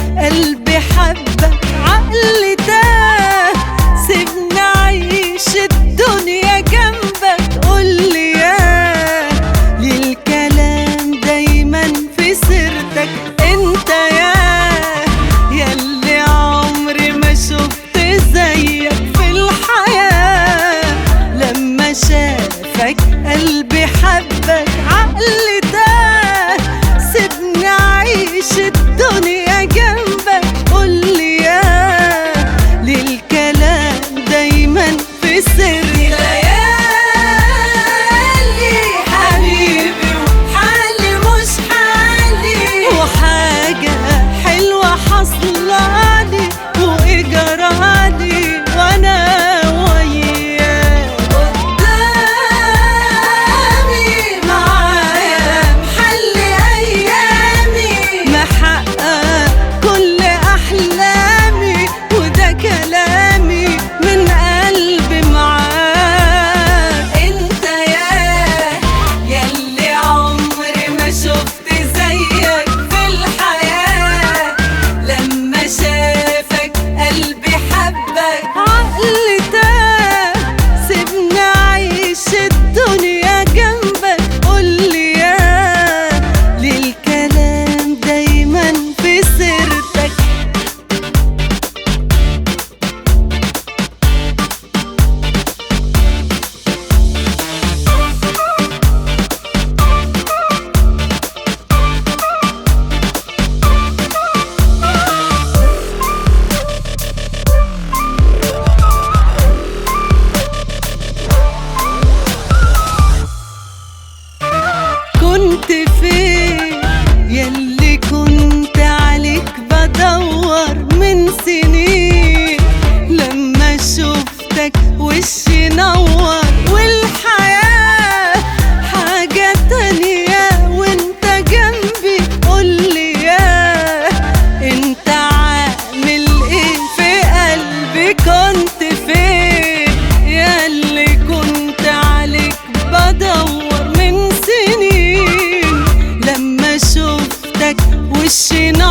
قلبي حبك عقلي تاه، سيبني أعيش الدنيا جنبك قولي ياه. ليه الكلام دايما في سيرتك انت ياه، ياللي عمري ما شفت زيك في الحياة. لما شافك قلبي حبك عقلي تاه، سيبني أعيش الدنيا جنبك قولي ياه. ليه الكلام دايما في سري ليالي حبيبي وحالي مش حالي، وحاجة حلوة حصلالي وإجرالي وأنا وياك. قدامي معايا محلي أيامي، محقق كل أحلامي، وده كلامي من قلبي معاك. انت ياللي عمري ما شفت زيك في الحياة. لما شافك قلبي حبك عقلي تاه، سيبني أعيش الدنيا جنبك قولي ياه. ليه الكلام دايما في سيرتك. كنت فين ياللي كنت عليك بدور من سنين؟ لما شفتك وشي نور والحياة حاجة تانية وانت جنبي قولي ياه. انت عامل ايه في قلبي؟ كنت فين ياللي كنت عليك بدور من سنين؟ لما شفتك وشي نور